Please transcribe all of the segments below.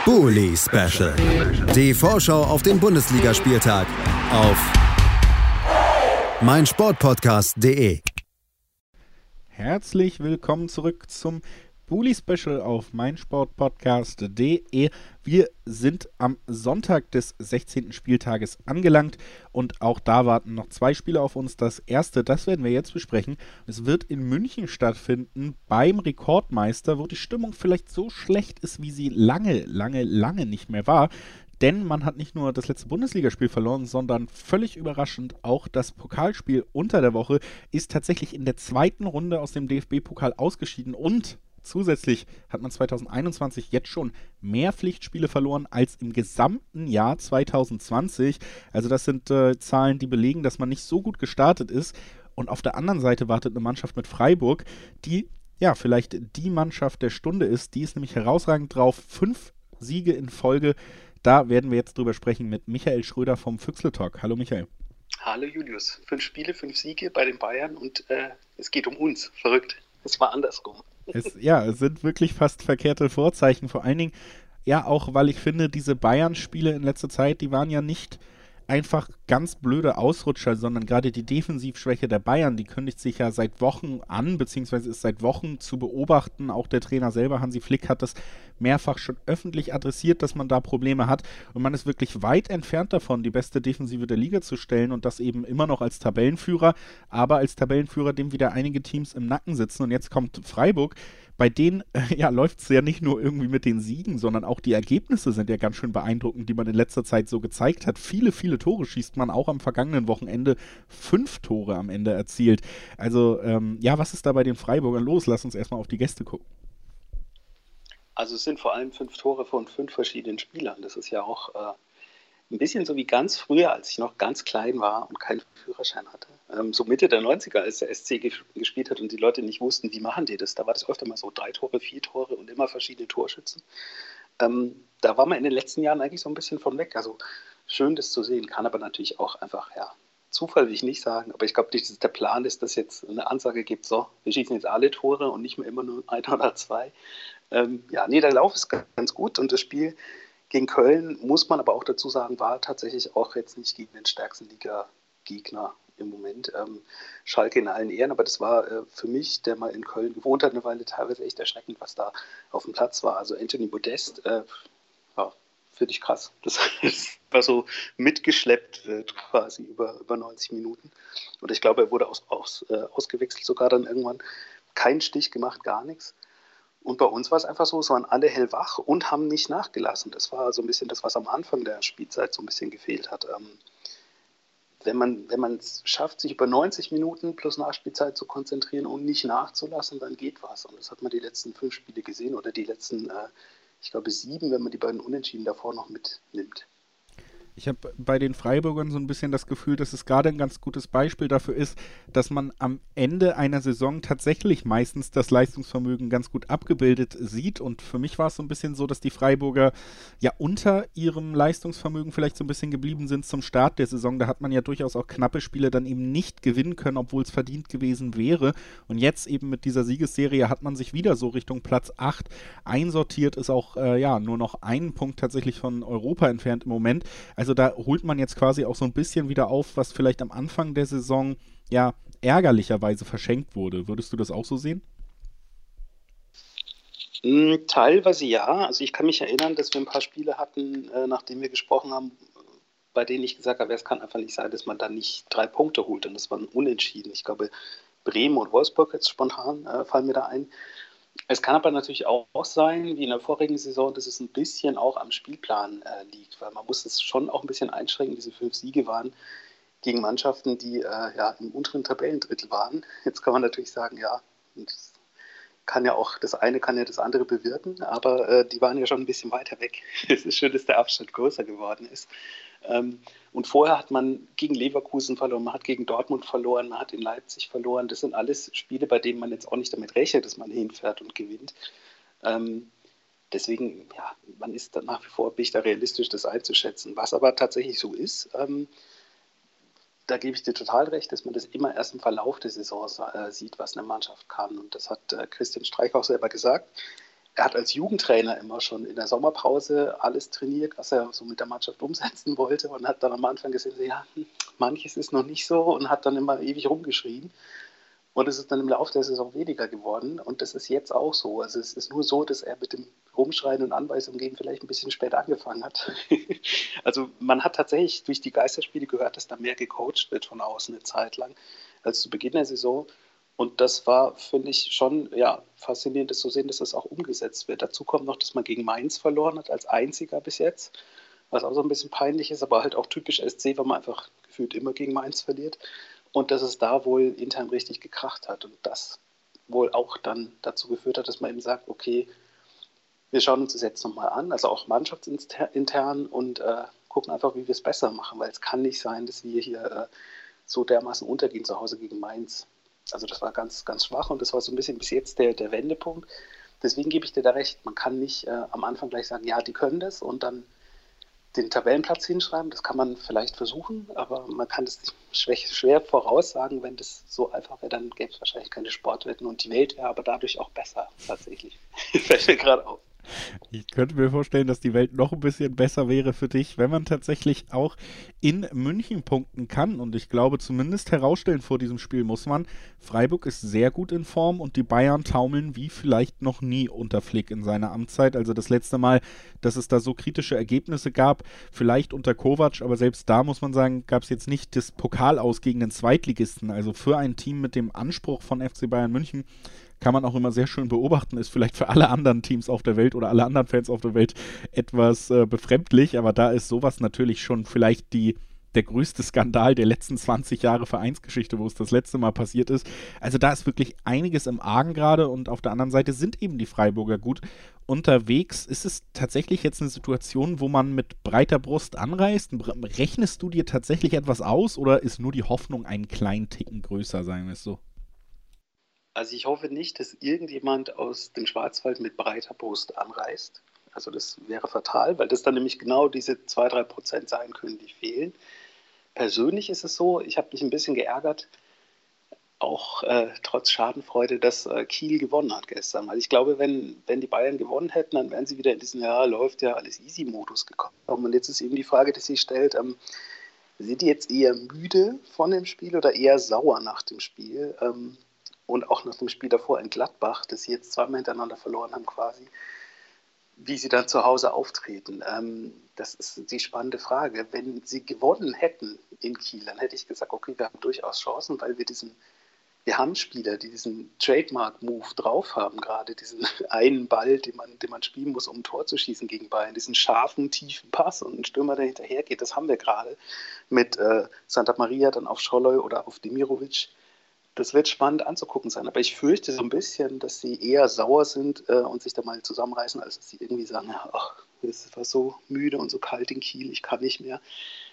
Bully Special. Die Vorschau auf den Bundesligaspieltag auf meinsportpodcast.de. Herzlich willkommen zurück zum Bully Special auf meinsportpodcast.de. Wir sind am Sonntag des 16. Spieltages angelangt und auch da warten noch 2 Spiele auf uns. Das erste, das werden wir jetzt besprechen. Es wird in München stattfinden, beim Rekordmeister, wo die Stimmung vielleicht so schlecht ist, wie sie lange nicht mehr war. Denn man hat nicht nur das letzte Bundesligaspiel verloren, sondern völlig überraschend auch das Pokalspiel unter der Woche ist tatsächlich in der zweiten Runde aus dem DFB-Pokal ausgeschieden und zusätzlich hat man 2021 jetzt schon mehr Pflichtspiele verloren als im gesamten Jahr 2020. Also das sind Zahlen, die belegen, dass man nicht so gut gestartet ist. Und auf der anderen Seite wartet eine Mannschaft mit Freiburg, die ja vielleicht die Mannschaft der Stunde ist. Die ist nämlich herausragend drauf. 5 Siege in Folge. Da werden wir jetzt drüber sprechen mit Michael Schröder vom Füchsle-Talk. Hallo Michael. Hallo Julius. 5 Spiele, 5 Siege bei den Bayern und es geht um uns. Verrückt. Es war andersrum. Es sind wirklich fast verkehrte Vorzeichen. Vor allen Dingen, ja, auch weil ich finde, diese Bayern-Spiele in letzter Zeit, die waren ja nicht einfach ganz blöde Ausrutscher, sondern gerade die Defensivschwäche der Bayern, die kündigt sich ja seit Wochen an, beziehungsweise ist seit Wochen zu beobachten. Auch der Trainer selber, Hansi Flick, hat das mehrfach schon öffentlich adressiert, dass man da Probleme hat. Und man ist wirklich weit entfernt davon, die beste Defensive der Liga zu stellen und das eben immer noch als Tabellenführer, aber als Tabellenführer, dem wieder einige Teams im Nacken sitzen. Und jetzt kommt Freiburg. Bei denen läuft es ja nicht nur irgendwie mit den Siegen, sondern auch die Ergebnisse sind ja ganz schön beeindruckend, die man in letzter Zeit so gezeigt hat. Viele Tore schießt man auch am vergangenen Wochenende. 5 Tore am Ende erzielt. Also, was ist da bei den Freiburgern los? Lass uns erstmal auf die Gäste gucken. Also es sind vor allem 5 Tore von 5 verschiedenen Spielern. Das ist ja auch ein bisschen so wie ganz früher, als ich noch ganz klein war und keinen Führerschein hatte. So Mitte der 90er, als der SC gespielt hat und die Leute nicht wussten, wie machen die das. Da war das öfter mal so 3 Tore, 4 Tore und immer verschiedene Torschützen. Da war man in den letzten Jahren eigentlich so ein bisschen von weg. Also schön, das zu sehen, kann aber natürlich auch einfach, Zufall will ich nicht sagen, aber ich glaube, der Plan ist, dass jetzt eine Ansage gibt, so, wir schießen jetzt alle Tore und nicht mehr immer nur 1 oder 2. Der Lauf ist ganz gut und das Spiel gegen Köln, muss man aber auch dazu sagen, war tatsächlich auch jetzt nicht gegen den stärksten Liga-Gegner im Moment. Schalke in allen Ehren, aber das war für mich, der mal in Köln gewohnt hat, eine Weile teilweise echt erschreckend, was da auf dem Platz war. Also Anthony Modest, finde ich krass. Das war so mitgeschleppt quasi über 90 Minuten. Und ich glaube, er wurde ausgewechselt sogar dann irgendwann. Kein Stich gemacht, gar nichts. Und bei uns war es einfach so, es waren alle hellwach und haben nicht nachgelassen. Das war so ein bisschen das, was am Anfang der Spielzeit so ein bisschen gefehlt hat. Wenn man es schafft, sich über 90 Minuten plus Nachspielzeit zu konzentrieren und nicht nachzulassen, dann geht was. Und das hat man die letzten 5 Spiele gesehen oder die letzten, 7, wenn man die beiden Unentschieden davor noch mitnimmt. Ich habe bei den Freiburgern so ein bisschen das Gefühl, dass es gerade ein ganz gutes Beispiel dafür ist, dass man am Ende einer Saison tatsächlich meistens das Leistungsvermögen ganz gut abgebildet sieht. Und für mich war es so ein bisschen so, dass die Freiburger ja unter ihrem Leistungsvermögen vielleicht so ein bisschen geblieben sind zum Start der Saison. Da hat man ja durchaus auch knappe Spiele dann eben nicht gewinnen können, obwohl es verdient gewesen wäre. Und jetzt eben mit dieser Siegesserie hat man sich wieder so Richtung Platz 8 einsortiert, ist auch nur noch einen Punkt tatsächlich von Europa entfernt im Moment. Also da holt man jetzt quasi auch so ein bisschen wieder auf, was vielleicht am Anfang der Saison ärgerlicherweise verschenkt wurde. Würdest du das auch so sehen? Teilweise ja. Also ich kann mich erinnern, dass wir ein paar Spiele hatten, nachdem wir gesprochen haben, bei denen ich gesagt habe, es kann einfach nicht sein, dass man da nicht 3 Punkte holt. Und das waren Unentschieden. Ich glaube, Bremen und Wolfsburg jetzt spontan fallen mir da ein. Es kann aber natürlich auch sein, wie in der vorigen Saison, dass es ein bisschen auch am Spielplan liegt, weil man muss es schon auch ein bisschen einschränken. Diese 5 Siege waren gegen Mannschaften, die im unteren Tabellendrittel waren. Jetzt kann man natürlich sagen, das eine kann ja das andere bewirken, aber die waren ja schon ein bisschen weiter weg. Es ist schön, dass der Abstand größer geworden ist. Und vorher hat man gegen Leverkusen verloren, man hat gegen Dortmund verloren, man hat in Leipzig verloren. Das sind alles Spiele, bei denen man jetzt auch nicht damit rechnet, dass man hinfährt und gewinnt. Deswegen, man ist da nach wie vor, bin ich da realistisch, das einzuschätzen. Was aber tatsächlich so ist, da gebe ich dir total recht, dass man das immer erst im Verlauf der Saison sieht, was eine Mannschaft kann. Und das hat Christian Streich auch selber gesagt. er hat als Jugendtrainer immer schon in der Sommerpause alles trainiert, was er so mit der Mannschaft umsetzen wollte und hat dann am Anfang gesehen, so, ja, manches ist noch nicht so und hat dann immer ewig rumgeschrien. Und es ist dann im Laufe der Saison weniger geworden und das ist jetzt auch so. Also es ist nur so, dass er mit dem Rumschreien und Anweisungen geben vielleicht ein bisschen später angefangen hat. Also man hat tatsächlich durch die Geisterspiele gehört, dass da mehr gecoacht wird von außen eine Zeit lang als zu Beginn der Saison. Und das war, finde ich, schon faszinierend, das zu sehen, dass das auch umgesetzt wird. Dazu kommt noch, dass man gegen Mainz verloren hat, als einziger bis jetzt, was auch so ein bisschen peinlich ist, aber halt auch typisch SC, weil man einfach gefühlt immer gegen Mainz verliert. Und dass es da wohl intern richtig gekracht hat und das wohl auch dann dazu geführt hat, dass man eben sagt, okay, wir schauen uns das jetzt nochmal an, also auch mannschaftsintern und gucken einfach, wie wir es besser machen, weil es kann nicht sein, dass wir hier so dermaßen untergehen zu Hause gegen Mainz. Also das war ganz, ganz schwach und das war so ein bisschen bis jetzt der Wendepunkt. Deswegen gebe ich dir da recht, man kann nicht am Anfang gleich sagen, ja, die können das und dann den Tabellenplatz hinschreiben, das kann man vielleicht versuchen, aber man kann das schwer voraussagen, wenn das so einfach wäre, dann gäbe es wahrscheinlich keine Sportwetten und die Welt wäre aber dadurch auch besser, tatsächlich. Fällt mir gerade auf. Ich könnte mir vorstellen, dass die Welt noch ein bisschen besser wäre für dich, wenn man tatsächlich auch in München punkten kann. Und ich glaube, zumindest herausstellen vor diesem Spiel muss man, Freiburg ist sehr gut in Form und die Bayern taumeln wie vielleicht noch nie unter Flick in seiner Amtszeit. Also das letzte Mal, dass es da so kritische Ergebnisse gab, vielleicht unter Kovac, aber selbst da muss man sagen, gab es jetzt nicht das Pokal aus gegen den Zweitligisten. Also für ein Team mit dem Anspruch von FC Bayern München kann man auch immer sehr schön beobachten, ist vielleicht für alle anderen Teams auf der Welt oder alle anderen Fans auf der Welt etwas befremdlich, aber da ist sowas natürlich schon vielleicht der größte Skandal der letzten 20 Jahre Vereinsgeschichte, wo es das letzte Mal passiert ist. Also da ist wirklich einiges im Argen gerade und auf der anderen Seite sind eben die Freiburger gut unterwegs. Ist es tatsächlich jetzt eine Situation, wo man mit breiter Brust anreist? Rechnest du dir tatsächlich etwas aus oder ist nur die Hoffnung einen kleinen Ticken größer, sagen wir es so? Also ich hoffe nicht, dass irgendjemand aus dem Schwarzwald mit breiter Brust anreist. Also das wäre fatal, weil das dann nämlich genau diese 2-3% sein können, die fehlen. Persönlich ist es so, ich habe mich ein bisschen geärgert, auch trotz Schadenfreude, dass Kiel gewonnen hat gestern. Weil ich glaube, wenn die Bayern gewonnen hätten, dann wären sie wieder in diesen, ja, läuft ja alles easy-Modus gekommen. Und jetzt ist eben die Frage, die sich stellt, sind die jetzt eher müde von dem Spiel oder eher sauer nach dem Spiel? Und auch nach dem Spiel davor in Gladbach, das sie jetzt zweimal hintereinander verloren haben quasi, wie sie dann zu Hause auftreten. Das ist die spannende Frage. Wenn sie gewonnen hätten in Kiel, dann hätte ich gesagt, okay, wir haben durchaus Chancen, weil wir haben Spieler, die diesen Trademark-Move drauf haben, gerade diesen einen Ball, den man spielen muss, um ein Tor zu schießen gegen Bayern, diesen scharfen, tiefen Pass und ein Stürmer, der hinterher geht, das haben wir gerade mit Santa Maria, dann auf Scholloy oder auf Demirovic. Das wird spannend anzugucken sein, aber ich fürchte so ein bisschen, dass sie eher sauer sind und sich da mal zusammenreißen, als dass sie irgendwie sagen, ja, ach, es war so müde und so kalt in Kiel, ich kann nicht mehr.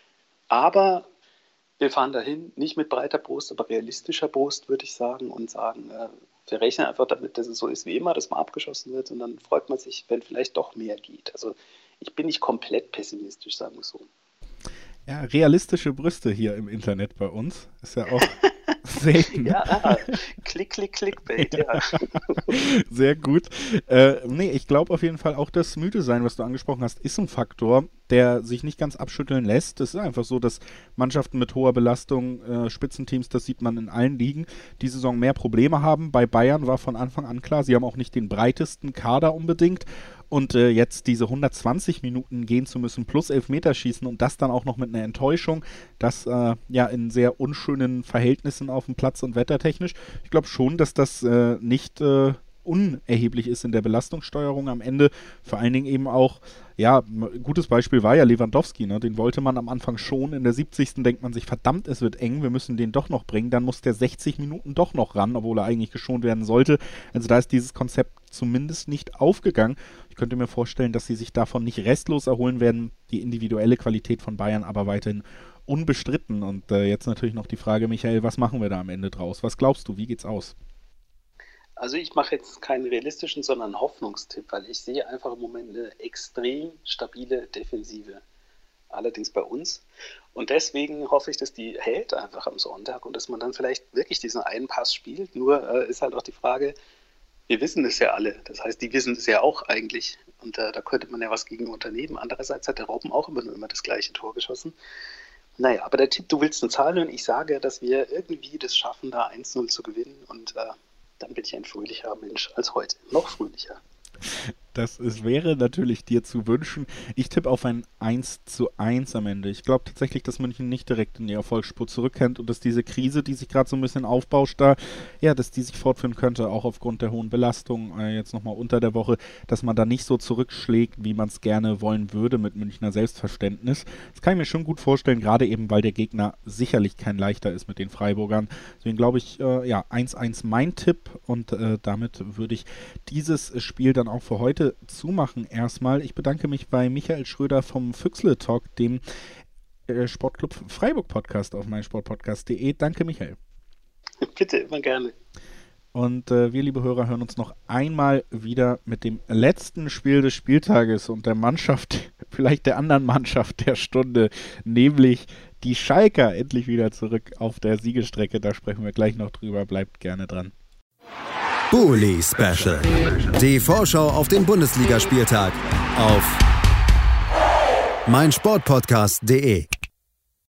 Aber wir fahren dahin, nicht mit breiter Brust, aber realistischer Brust, würde ich sagen, und sagen, wir rechnen einfach damit, dass es so ist wie immer, dass man abgeschossen wird und dann freut man sich, wenn vielleicht doch mehr geht. Also ich bin nicht komplett pessimistisch, sagen wir so. Ja, realistische Brüste hier im Internet bei uns. Ist ja auch selten. Ja, Clickbait, ja. Sehr gut. Nee, ich glaube auf jeden Fall auch, das müde sein, was du angesprochen hast, ist ein Faktor, der sich nicht ganz abschütteln lässt. Es ist einfach so, dass Mannschaften mit hoher Belastung, Spitzenteams, das sieht man in allen Ligen, die Saison mehr Probleme haben. Bei Bayern war von Anfang an klar, sie haben auch nicht den breitesten Kader unbedingt. Und jetzt diese 120 Minuten gehen zu müssen, plus Elfmeterschießen und das dann auch noch mit einer Enttäuschung, das ja in sehr unschönen Verhältnissen auf dem Platz und wettertechnisch. Ich glaube schon, dass das nicht unerheblich ist in der Belastungssteuerung am Ende. Vor allen Dingen eben auch, ja, ein gutes Beispiel war ja Lewandowski, ne? Den wollte man am Anfang schon. In der 70. denkt man sich, verdammt, es wird eng, wir müssen den doch noch bringen. Dann muss der 60 Minuten doch noch ran, obwohl er eigentlich geschont werden sollte. Also da ist dieses Konzept zumindest nicht aufgegangen. Ich könnte mir vorstellen, dass sie sich davon nicht restlos erholen werden. Die individuelle Qualität von Bayern aber weiterhin unbestritten. Und jetzt natürlich noch die Frage, Michael, was machen wir da am Ende draus? Was glaubst du, wie geht's aus? Also ich mache jetzt keinen realistischen, sondern einen Hoffnungstipp, weil ich sehe einfach im Moment eine extrem stabile Defensive. Allerdings bei uns. Und deswegen hoffe ich, dass die hält einfach am Sonntag und dass man dann vielleicht wirklich diesen einen Pass spielt. Nur ist halt auch die Frage, wir wissen es ja alle. Das heißt, die wissen es ja auch eigentlich. Und da könnte man ja was gegen unternehmen. Andererseits hat der Robben auch immer das gleiche Tor geschossen. Naja, aber der Tipp, du willst eine Zahl hören. Ich sage, dass wir irgendwie das schaffen, da 1-0 zu gewinnen. Und dann bin ich ein fröhlicher Mensch als heute. Noch fröhlicher. Wäre natürlich dir zu wünschen. Ich tippe auf ein 1:1 am Ende. Ich glaube tatsächlich, dass München nicht direkt in die Erfolgsspur zurückkennt und dass diese Krise, die sich gerade so ein bisschen aufbauscht dass die sich fortführen könnte, auch aufgrund der hohen Belastung jetzt nochmal unter der Woche, dass man da nicht so zurückschlägt, wie man es gerne wollen würde mit Münchner Selbstverständnis. Das kann ich mir schon gut vorstellen, gerade eben, weil der Gegner sicherlich kein leichter ist mit den Freiburgern. Deswegen glaube ich, 1:1 mein Tipp und damit würde ich dieses Spiel dann auch für heute zumachen erstmal. Ich bedanke mich bei Michael Schröder vom Füchsle Talk, dem Sportclub Freiburg Podcast auf meinsportpodcast.de. Danke, Michael. Bitte, immer gerne. Und wir, liebe Hörer, hören uns noch einmal wieder mit dem letzten Spiel des Spieltages und der Mannschaft, vielleicht der anderen Mannschaft der Stunde, nämlich die Schalker, endlich wieder zurück auf der Siegestrecke. Da sprechen wir gleich noch drüber. Bleibt gerne dran. Bully Special. Die Vorschau auf den Bundesligaspieltag auf meinsportpodcast.de.